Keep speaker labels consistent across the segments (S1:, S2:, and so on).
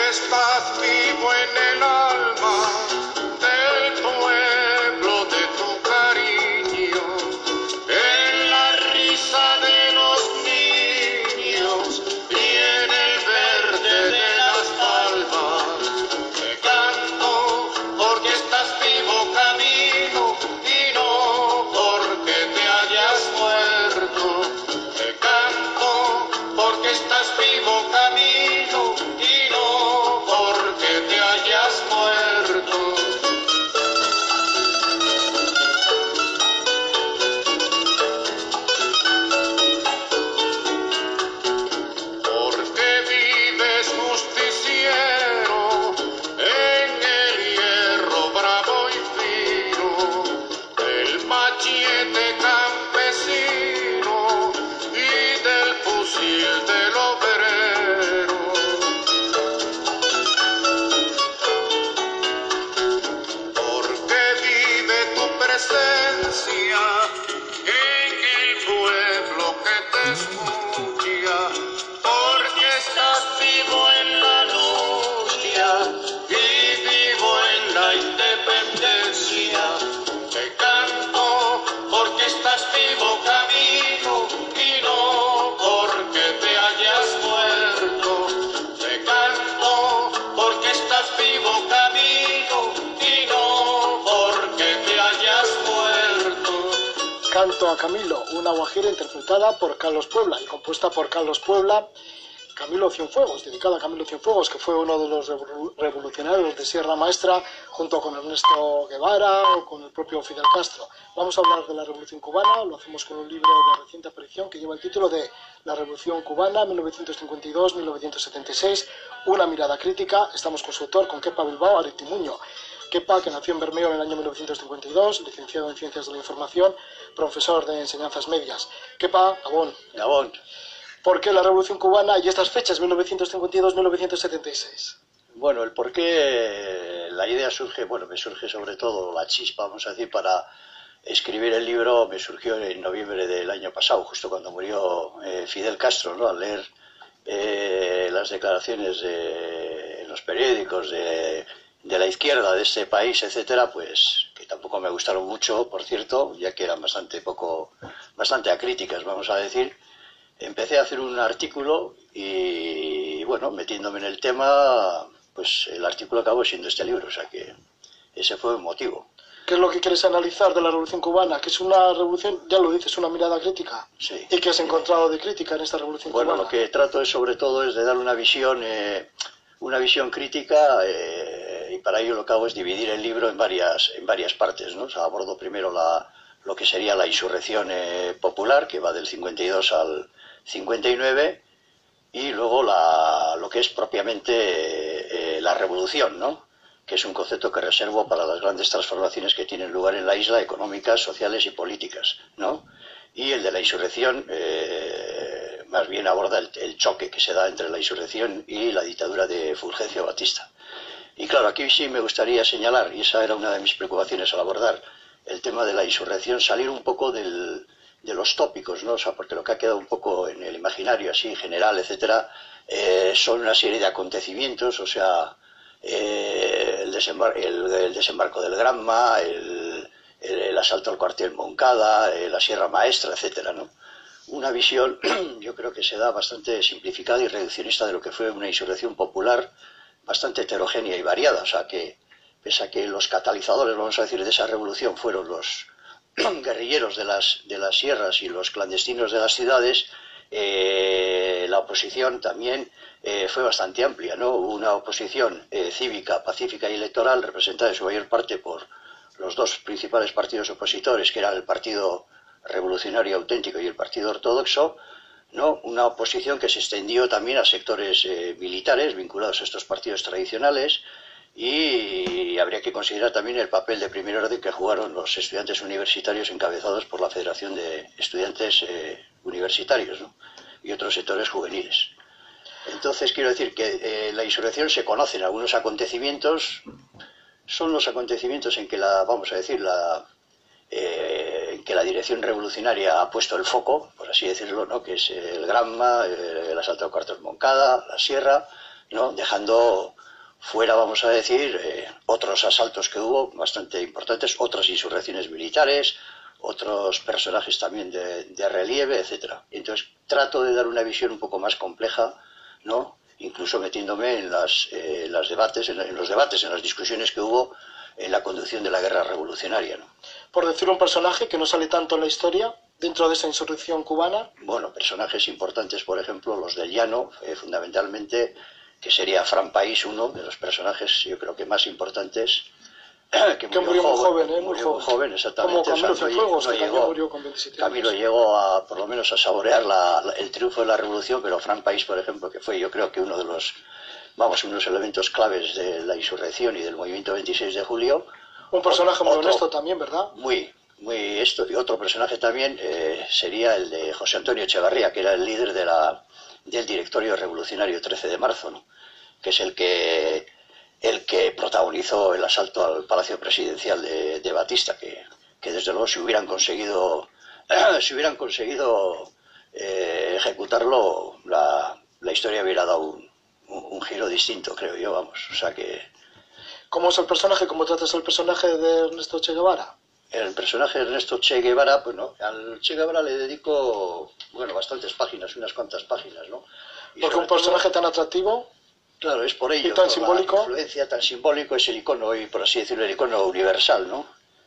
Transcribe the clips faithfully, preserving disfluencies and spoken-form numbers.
S1: estás vivo en el alma del pueblo de tu cariño, en la risa de los niños y en el verde de las palmas. Te canto porque estás vivo, camino, y no porque te hayas muerto. Te canto porque estás vivo, camino, y no porque te hayas muerto. Porque vives justiciero en el hierro bravo y fino, del machete campesino y del fusil del obrero. Porque vive tu presencia en el pueblo que te escucha, porque estás vivo en la lucha y vivo en la independencia. Te canto porque estás vivo, camino, y no porque te hayas muerto. Te canto porque estás vivo, camino, y no porque te hayas muerto.
S2: Canto a Camilo, una guajira interpretada por Carlos Puebla y compuesta por Carlos Puebla, Camilo Cienfuegos, dedicada a Camilo Cienfuegos, que fue uno de los revolu- revolucionarios de Sierra Maestra, junto con Ernesto Guevara o con el propio Fidel Castro. Vamos a hablar de la Revolución Cubana, lo hacemos con un libro de reciente aparición que lleva el título de La Revolución Cubana, mil novecientos cincuenta y dos a mil novecientos setenta y seis, una mirada crítica. Estamos con su autor, con Kepa Bilbao Aretimuño. Kepa, que nació en Bermeo en el año mil novecientos cincuenta y dos, licenciado en Ciencias de la Información, profesor de Enseñanzas Medias. Kepa, Gabón.
S3: Gabón.
S2: ¿Por qué la Revolución Cubana y estas fechas, mil novecientos cincuenta y dos a mil novecientos setenta y seis?
S3: Bueno, el por qué, la idea surge, bueno, me surge sobre todo la chispa, vamos a decir, para escribir el libro, me surgió en noviembre del año pasado, justo cuando murió eh, Fidel Castro, ¿no? Al leer eh, las declaraciones de, en los periódicos de, de la izquierda de este país, etcétera, pues que tampoco me gustaron mucho, por cierto, ya que eran bastante poco, bastante acríticas, vamos a decir. Empecé a hacer un artículo y, bueno, metiéndome en el tema, pues el artículo acabó siendo este libro, o sea que ese fue un motivo.
S2: ¿Qué es lo que quieres analizar de la Revolución Cubana? Que es una revolución, ya lo dices, una mirada crítica.
S3: Sí.
S2: ¿Y qué has encontrado de crítica en esta Revolución
S3: Bueno,
S2: Cubana?
S3: lo que trato es sobre todo es de dar una visión, eh, una visión crítica, eh, y para ello lo que hago es dividir el libro en varias, en varias partes, ¿no? O sea, abordo primero la, lo que sería la insurrección eh, popular, que va del cincuenta y dos al cincuenta y nueve, y luego la, lo que es propiamente eh, eh, la revolución, ¿no? Que es un concepto que reservo para las grandes transformaciones que tienen lugar en la isla, económicas, sociales y políticas, ¿no? Y el de la insurrección eh, más bien aborda el, el choque que se da entre la insurrección y la dictadura de Fulgencio Batista. Y claro, aquí sí me gustaría señalar, y esa era una de mis preocupaciones al abordar el tema de la insurrección, salir un poco del, de los tópicos, ¿no? O sea, porque lo que ha quedado un poco en el imaginario así general, etcétera, eh, son una serie de acontecimientos, o sea, eh, el, desembar el, el desembarco del Granma, el, el, el asalto al cuartel Moncada, eh, la Sierra Maestra, etcétera, ¿no? Una visión, yo creo que se da bastante simplificada y reduccionista de lo que fue una insurrección popular bastante heterogénea y variada, o sea que, pese a que los catalizadores, vamos a decir, de esa revolución fueron los guerrilleros de las, de las sierras y los clandestinos de las ciudades, eh, la oposición también eh, fue bastante amplia, ¿no? Hubo una oposición eh, cívica, pacífica y electoral, representada en su mayor parte por los dos principales partidos opositores, que eran el Partido Revolucionario Auténtico y el Partido Ortodoxo, ¿no? Una oposición que se extendió también a sectores eh, militares vinculados a estos partidos tradicionales, y habría que considerar también el papel de primer orden que jugaron los estudiantes universitarios encabezados por la Federación de Estudiantes eh, Universitarios, ¿no? Y otros sectores juveniles. Entonces quiero decir que eh, la insurrección se conocen algunos acontecimientos, son los acontecimientos en que la, vamos a decir, la, eh, en que la dirección revolucionaria ha puesto el foco, por así decirlo, ¿no? Que es el Granma, el asalto al cuartel Moncada, la Sierra, ¿no? Dejando Fuera, vamos a decir, eh, otros asaltos que hubo bastante importantes, otras insurrecciones militares, otros personajes también de, de relieve, etcétera. Entonces trato de dar una visión un poco más compleja, ¿no? Incluso metiéndome en, las, eh, las debates, en, en los debates, en las discusiones que hubo en la conducción de la guerra revolucionaria, ¿no?
S2: Por decir un personaje que no sale tanto en la historia, dentro de esa insurrección cubana.
S3: Bueno, personajes importantes, por ejemplo, los del Llano, eh, fundamentalmente, que sería Fran País, uno de los personajes, yo creo que más importantes, que murió,
S2: que murió muy joven,
S3: joven,
S2: ¿eh?
S3: Muy
S2: muy
S3: joven, joven exactamente.
S2: Como Camilo
S3: o sea, no,
S2: Cienfuegos,
S3: no
S2: que
S3: llegó,
S2: también murió con veintisiete años.
S3: Camilo llegó a, por lo menos, a saborear la, la, el triunfo de la revolución, pero Fran País, por ejemplo, que fue, yo creo que uno de los, vamos, unos elementos claves de la insurrección y del movimiento veintiséis de julio.
S2: Un personaje muy
S3: otro,
S2: honesto también, ¿verdad?
S3: Muy, muy esto. Y otro personaje también eh, sería el de José Antonio Echevarría, que era el líder de la, del directorio revolucionario trece de marzo, ¿no? Que es el que, el que protagonizó el asalto al Palacio Presidencial de, de Batista, que, que desde luego si hubieran conseguido, si hubieran conseguido eh, ejecutarlo, la, la historia hubiera dado un, un, un giro distinto, creo yo, vamos. O sea que...
S2: ¿Cómo es el personaje? ¿Cómo tratas el personaje de Ernesto Che Guevara?
S3: El personaje de Ernesto Che Guevara, pues no, al Che Guevara le dedico, bueno, bastantes páginas, unas cuantas páginas, ¿no? Y
S2: porque un personaje todo, tan atractivo.
S3: Claro, es por ello.
S2: Y tan simbólico.
S3: La influencia tan simbólico es el icono, y por así decirlo, el icono universal, ¿no?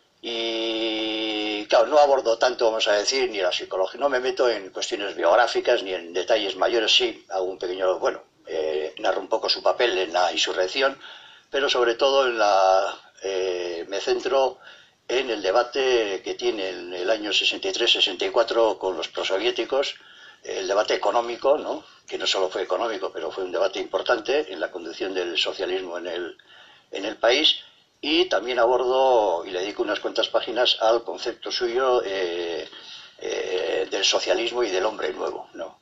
S3: Y claro, no abordo tanto, vamos a decir, ni la psicología, no me meto en cuestiones biográficas ni en detalles mayores, sí, hago un pequeño, bueno, eh, narro un poco su papel en la insurrección, pero sobre todo en la, eh, me centro en el debate que tiene en el año sesenta y tres sesenta y cuatro con los prosoviéticos, el debate económico, ¿no? Que no solo fue económico, pero fue un debate importante en la conducción del socialismo en el, en el país, y también abordo y le dedico unas cuantas páginas al concepto suyo eh, eh, del socialismo y del hombre nuevo, ¿no?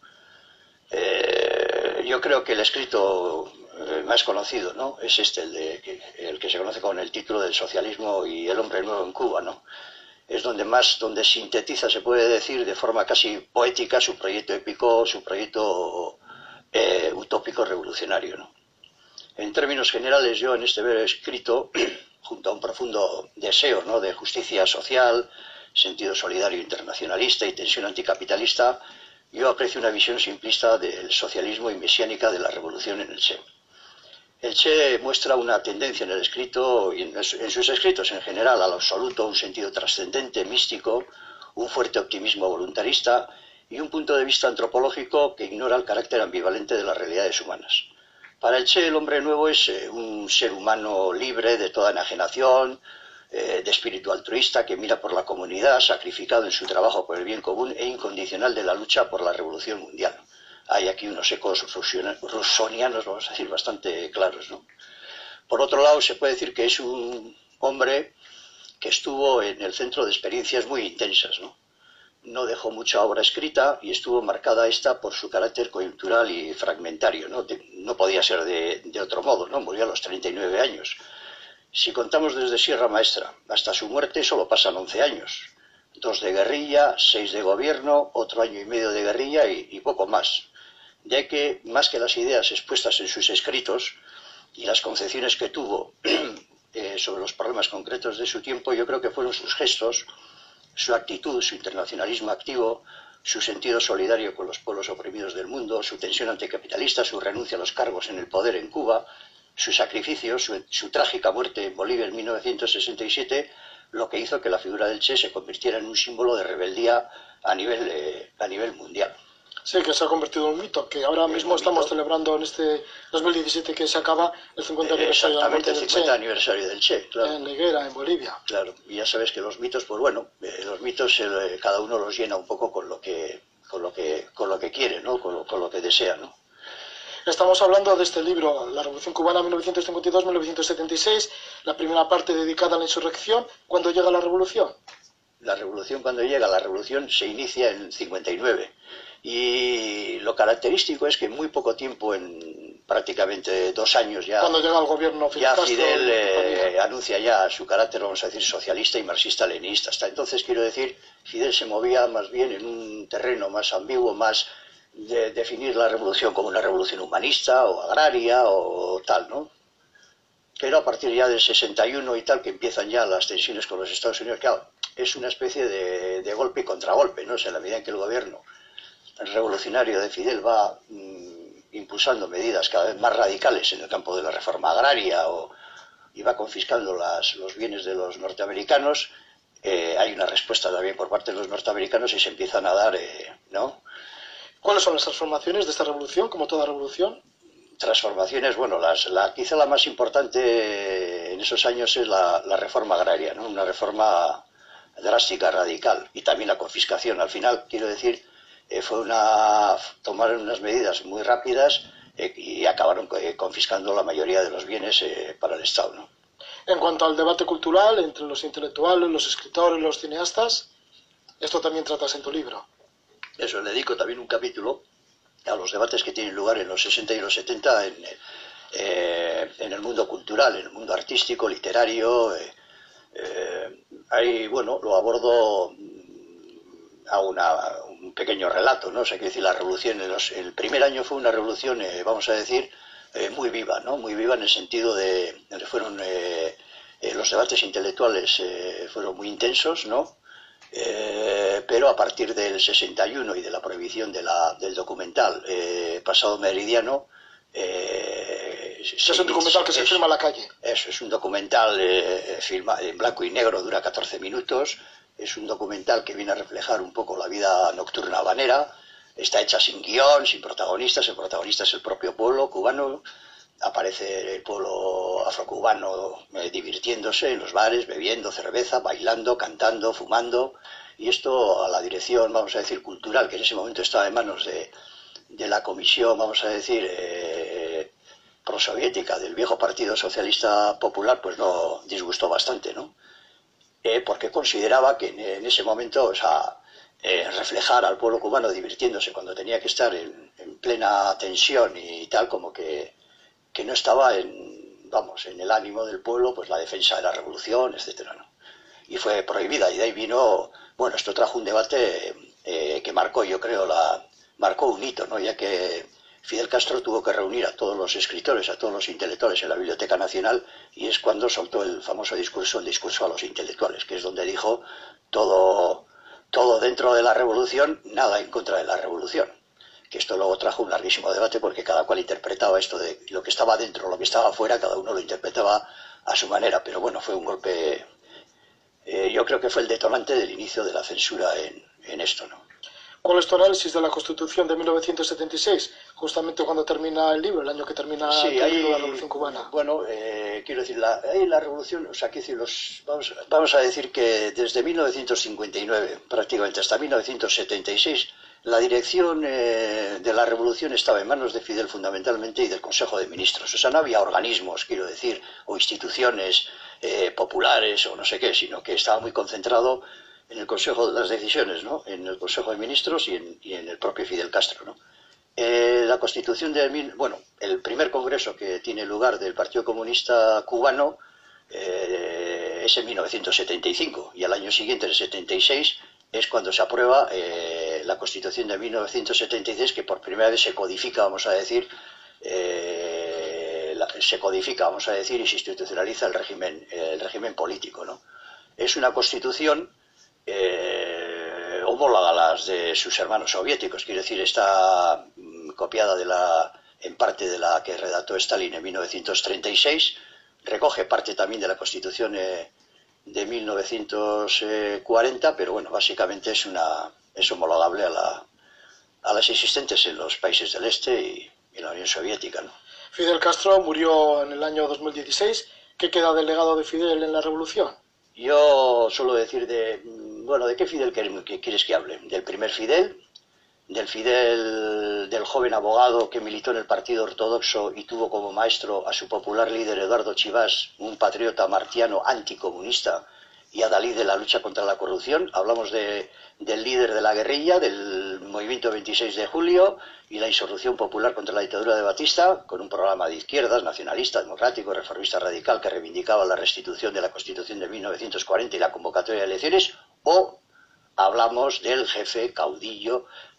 S3: Eh, yo creo que el escrito más conocido, ¿no? Es este, el, de, el que se conoce con el título del socialismo y el hombre nuevo en Cuba, ¿no? Es donde más, donde sintetiza, se puede decir, de forma casi poética su proyecto épico, su proyecto eh, utópico revolucionario, ¿no? En términos generales, yo en este breve escrito, junto a un profundo deseo, ¿no?, de justicia social, sentido solidario internacionalista y tensión anticapitalista, yo aprecio una visión simplista del socialismo y mesiánica de la revolución en el Che. El Che muestra una tendencia en el escrito y en, en sus escritos en general al absoluto, un sentido trascendente, místico, un fuerte optimismo voluntarista y un punto de vista antropológico que ignora el carácter ambivalente de las realidades humanas. Para el Che, el hombre nuevo es eh, un ser humano libre de toda enajenación, eh, de espíritu altruista que mira por la comunidad, sacrificado en su trabajo por el bien común e incondicional de la lucha por la revolución mundial. Hay aquí unos ecos rusonianos, vamos a decir, bastante claros, ¿no? Por otro lado, se puede decir que es un hombre que estuvo en el centro de experiencias muy intensas, ¿no? No dejó mucha obra escrita y estuvo marcada esta por su carácter coyuntural y fragmentario, ¿no? De, no podía ser de, de otro modo, ¿no? Murió a los treinta y nueve años. Si contamos desde Sierra Maestra hasta su muerte, solo pasan once años. Dos de guerrilla, seis de gobierno, otro año y medio de guerrilla y, y poco más. De ahí que, más que las ideas expuestas en sus escritos y las concepciones que tuvo eh, sobre los problemas concretos de su tiempo, yo creo que fueron sus gestos, su actitud, su internacionalismo activo, su sentido solidario con los pueblos oprimidos del mundo, su tensión anticapitalista, su renuncia a los cargos en el poder en Cuba, su sacrificio, su, su trágica muerte en Bolivia en mil novecientos sesenta y siete, lo que hizo que la figura del Che se convirtiera en un símbolo de rebeldía a nivel, eh, a nivel mundial.
S2: Sí, que se ha convertido en un mito, que ahora mismo estamos celebrando en este dos mil diecisiete que se acaba el cincuenta aniversario de la muerte del Che.
S3: cincuenta aniversario del Che, claro.
S2: En Higuera, en Bolivia.
S3: Claro, y ya sabes que los mitos, pues bueno, eh, los mitos eh, cada uno los llena un poco con lo que, con lo que, con lo que quiere, ¿no? Con lo, con lo que desea, ¿no?
S2: Estamos hablando de este libro, La Revolución Cubana mil novecientos cincuenta y dos a mil novecientos setenta y seis, la primera parte dedicada a la insurrección. ¿Cuándo llega la revolución?
S3: La revolución, cuando llega, la revolución se inicia en cincuenta y nueve. Y lo característico es que en muy poco tiempo, en prácticamente dos años ya,
S2: cuando llega el gobierno Fidel,
S3: ya
S2: Castro,
S3: Fidel eh, anuncia ya su carácter, vamos a decir, socialista y marxista-leninista. Hasta entonces, quiero decir, Fidel se movía más bien en un terreno más ambiguo, más de definir la revolución como una revolución humanista o agraria o tal, ¿no? que era a partir ya del sesenta y uno y tal, que empiezan ya las tensiones con los Estados Unidos. Claro, es una especie de, de golpe y contragolpe, ¿no? O sea, en la medida en que el gobierno revolucionario de Fidel va mmm, impulsando medidas cada vez más radicales en el campo de la reforma agraria o, y va confiscando las, los bienes de los norteamericanos, eh, hay una respuesta también por parte de los norteamericanos y se empiezan a dar, eh, ¿no?
S2: ¿Cuáles son las transformaciones de esta revolución, como toda revolución?
S3: Transformaciones, bueno, las, la, quizá la más importante en esos años es la, la reforma agraria, ¿no? Una reforma drástica, radical, y también la confiscación. Al final, quiero decir, eh, fue una tomaron unas medidas muy rápidas eh, y acabaron eh, confiscando la mayoría de los bienes eh, para el Estado, ¿no?
S2: En cuanto al debate cultural entre los intelectuales, los escritores, los cineastas, esto también tratas en tu libro.
S3: Eso, le dedico también un capítulo a los debates que tienen lugar en los sesenta y los setenta en, eh, en el mundo cultural, en el mundo artístico, literario. Eh, eh, ahí, bueno, lo abordo a una, un pequeño relato, ¿no? O sea, quiero decir, la revolución, en los, el primer año fue una revolución, eh, vamos a decir, eh, muy viva, ¿no? Muy viva en el sentido de, de fueron eh, eh, los debates intelectuales eh, fueron muy intensos, ¿no? Eh, pero a partir del sesenta y uno y de la prohibición de la, del documental eh, Pasado Meridiano, eh,
S2: es un documental que es, se filma a la calle.
S3: Eso, es un documental eh, filma, en blanco y negro, dura catorce minutos, es un documental que viene a reflejar un poco la vida nocturna habanera, está hecha sin guión, sin protagonistas, el protagonista es el propio pueblo cubano, aparece el pueblo afrocubano eh, divirtiéndose en los bares, bebiendo cerveza, bailando, cantando, fumando, y esto a la dirección, vamos a decir, cultural, que en ese momento estaba en manos de, de la comisión, vamos a decir, eh, prosoviética del viejo Partido Socialista Popular, pues no disgustó bastante, ¿no? Eh, porque consideraba que en, en ese momento, o sea, eh, reflejar al pueblo cubano divirtiéndose cuando tenía que estar en, en plena tensión y tal, como que que no estaba en, vamos, en el ánimo del pueblo, pues la defensa de la revolución, etcétera, ¿no? Y fue prohibida, y de ahí vino, bueno, esto trajo un debate eh, que marcó, yo creo, la marcó un hito, ¿no? Ya que Fidel Castro tuvo que reunir a todos los escritores, a todos los intelectuales en la Biblioteca Nacional, y es cuando soltó el famoso discurso, el discurso a los intelectuales, que es donde dijo todo, todo dentro de la revolución, nada en contra de la revolución. Que esto luego trajo un larguísimo debate porque cada cual interpretaba esto de lo que estaba dentro, lo que estaba afuera, cada uno lo interpretaba a su manera, pero bueno, fue un golpe, eh, yo creo que fue el detonante del inicio de la censura en, en esto, ¿no?
S2: ¿Cuál es tu análisis de la Constitución de mil novecientos setenta y seis, justamente cuando termina el libro, el año que termina
S3: sí,
S2: el
S3: ahí,
S2: libro de la Revolución Cubana?
S3: Bueno, eh, quiero decir, la, ahí la revolución, o sea, quiero decir, los, vamos, vamos a decir que desde mil novecientos cincuenta y nueve prácticamente hasta mil novecientos setenta y seis, la dirección eh, de la revolución estaba en manos de Fidel fundamentalmente y del Consejo de Ministros. O sea, no había organismos, quiero decir, o instituciones eh, populares o no sé qué, sino que estaba muy concentrado en el Consejo de las Decisiones, ¿no? En el Consejo de Ministros y en, y en el propio Fidel Castro, ¿no? Eh, la Constitución de... Mil, bueno, el primer congreso que tiene lugar del Partido Comunista Cubano eh, es en mil novecientos setenta y cinco y al año siguiente, en el setenta y seis, es cuando se aprueba eh, la Constitución de mil novecientos setenta y seis, que por primera vez se codifica, vamos a decir, eh, la, se codifica, vamos a decir, y se institucionaliza el régimen, el régimen político, ¿no? Es una Constitución eh, homóloga a las de sus hermanos soviéticos, quiero decir, está mm, copiada de la, en parte de la que redactó Stalin en mil novecientos treinta y seis, recoge parte también de la Constitución eh, de mil novecientos cuarenta, pero bueno, básicamente es una es homologable a, la, a las existentes en los países del este y, y la Unión Soviética, ¿no?
S2: Fidel Castro murió en el año dos mil dieciséis. ¿Qué queda del legado de Fidel en la revolución?
S3: Yo suelo decir de, bueno, ¿de qué Fidel quieres que hable? ¿Del primer Fidel? ¿Del Fidel, del joven abogado que militó en el Partido Ortodoxo y tuvo como maestro a su popular líder Eduardo Chivás, un patriota martiano anticomunista y adalid de la lucha contra la corrupción? Hablamos de, del líder de la guerrilla, del movimiento veintiséis de julio y la insurrección popular contra la dictadura de Batista, con un programa de izquierdas, nacionalista, democrático, reformista radical, que reivindicaba la restitución de la Constitución de mil novecientos cuarenta y la convocatoria de elecciones, o hablamos del jefe caudillo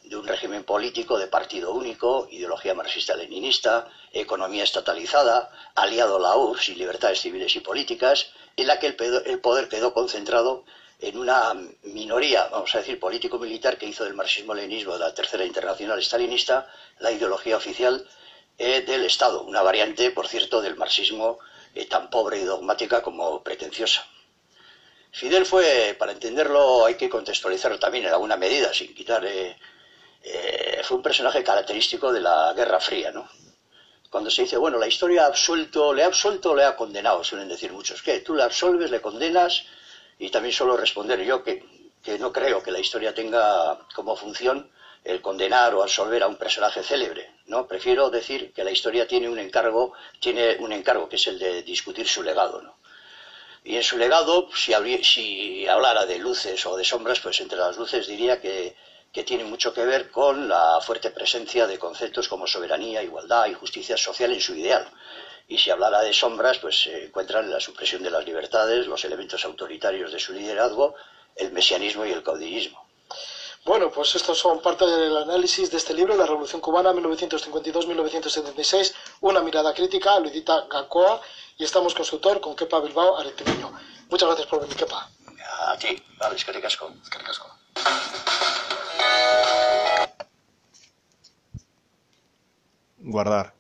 S3: de un régimen político de partido único, ideología marxista-leninista, economía estatalizada, aliado a la U R S S y libertades civiles y políticas, en la que el, el poder quedó concentrado en una minoría, vamos a decir, político-militar que hizo del marxismo-leninismo de la Tercera Internacional Stalinista la ideología oficial eh, del Estado, una variante, por cierto, del marxismo eh, tan pobre y dogmática como pretenciosa. Fidel fue, para entenderlo hay que contextualizarlo también en alguna medida, sin quitar, eh, eh, fue un personaje característico de la Guerra Fría, ¿no? Cuando se dice, bueno, la historia ha absuelto, le ha absuelto o le ha condenado, suelen decir muchos, ¿qué? Tú le absolves, le condenas, y también suelo responder yo que, que no creo que la historia tenga como función el condenar o absolver a un personaje célebre, ¿no? Prefiero decir que la historia tiene un encargo, tiene un encargo que es el de discutir su legado, ¿no? Y en su legado, si, habría, si hablara de luces o de sombras, pues entre las luces diría que, que tiene mucho que ver con la fuerte presencia de conceptos como soberanía, igualdad y justicia social en su ideal. Y si hablara de sombras, pues se encuentran en la supresión de las libertades, los elementos autoritarios de su liderazgo, el mesianismo y el caudillismo.
S2: Bueno, pues estos son parte del análisis de este libro, La Revolución Cubana, mil novecientos cincuenta y dos a mil novecientos setenta y seis, una mirada crítica, lo edita Gacoa, y estamos con su autor, con Kepa Bilbao Aretemeño. Muchas gracias por venir, Kepa.
S3: A ti, vale, eskerrik asko.
S2: Eskerrik asko.
S4: Guardar.